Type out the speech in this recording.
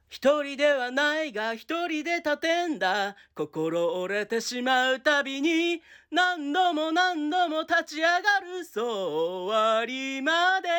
一人ではないが一人で立てんだ。心折れてしまうたびに何度も何度も立ち上がる。そう終わりまで